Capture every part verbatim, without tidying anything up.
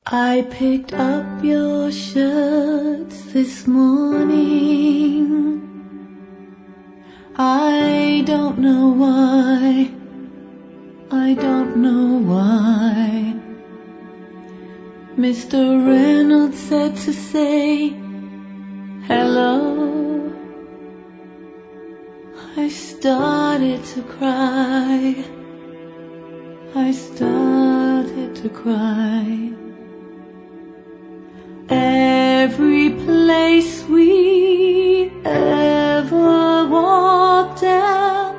I picked up your shirts this morning. I don't know why, I don't know why. Mister Reynolds said to say hello. I started to cry, I started to cry. Every place we ever walked down,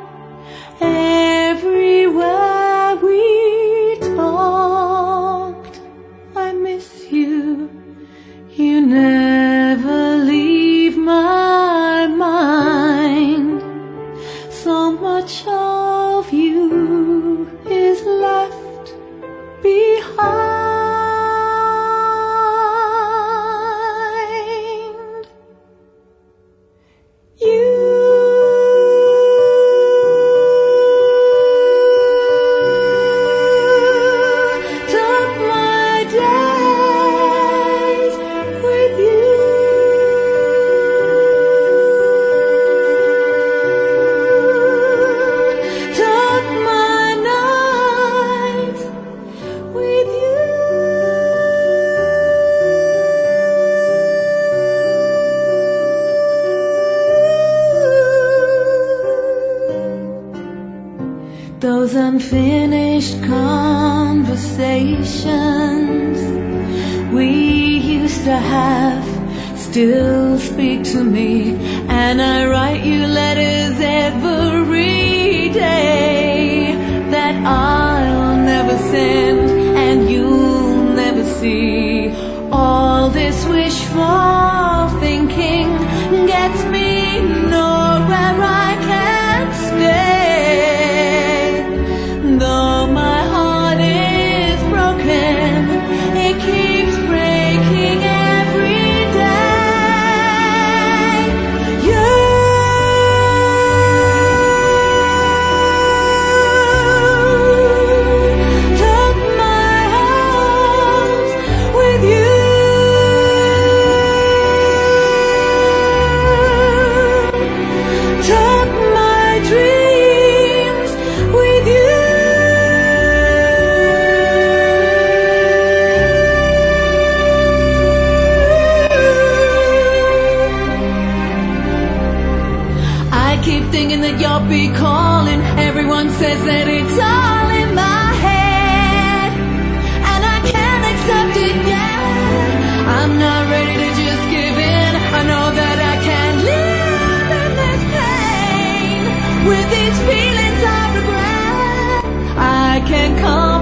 everywhere we talked, I miss you, you never leave my mind. So much of you is left behind. Those unfinished conversations we used to have still speak to me, and I write you letters every day that I'll never send and you'll never see. All this wishful thinking gets me nowhere, I can't stay. Though my heart is broken, it keeps breaking every day. You took my hopes with you. Took my dreams with you. I keep thinking that you'll be calling. Everyone says that it's all in my head, and I can't accept it yet. I'm not ready to just give in. I know that I can't live in this pain with these feelings of regret. I can't come